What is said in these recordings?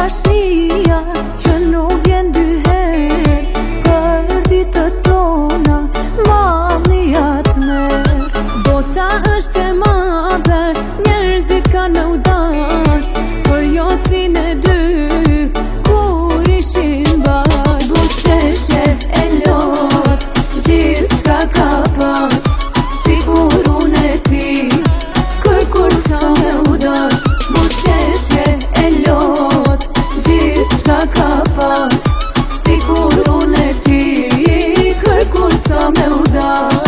dashnia që nuk vjen dy herë, për ditët tona mallnijat merr. Bota është e madhe, njerëzit kanë audac, për josin e dy kur ishin bashkë. Buzëqeshje e lot, gjithçka ka pas, sigur unë e ti, kërkur sa me u dash. Buzëqeshje e lot, gjithçka ka pas, sigur unë e ti, kërkur sa me u dash.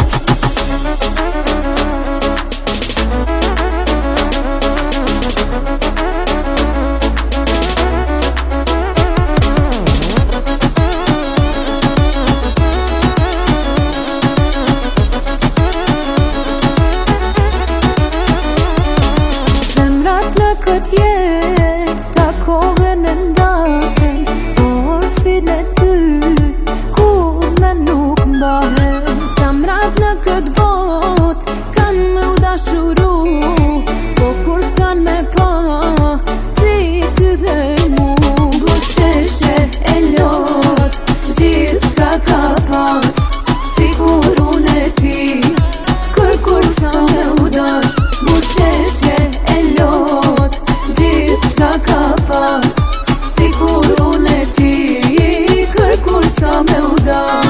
Këtë jetë takohen e ndahen, por si ne ty kur me nuk mbahen. Zemrat në këtë bot kanë me u dashuru, po kur s'kan me pa si ty dhe mu. Buzëqeshje e lot, gjithçka ka pas, sigur unë e ti, kërkur sa me u dash. Buzëqeshje e lot, gjithçka ka pas, sigur unë e ti, kërkur sa me u dash.